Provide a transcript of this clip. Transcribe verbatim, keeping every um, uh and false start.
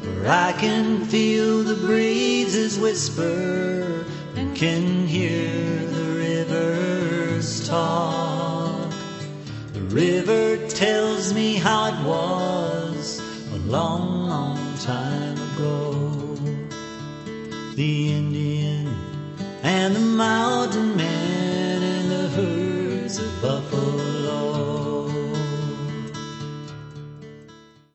where I can feel the breezes whisper and can hear the rivers talk. The river tells me how it was a long, long time ago. The Indian and the mountain man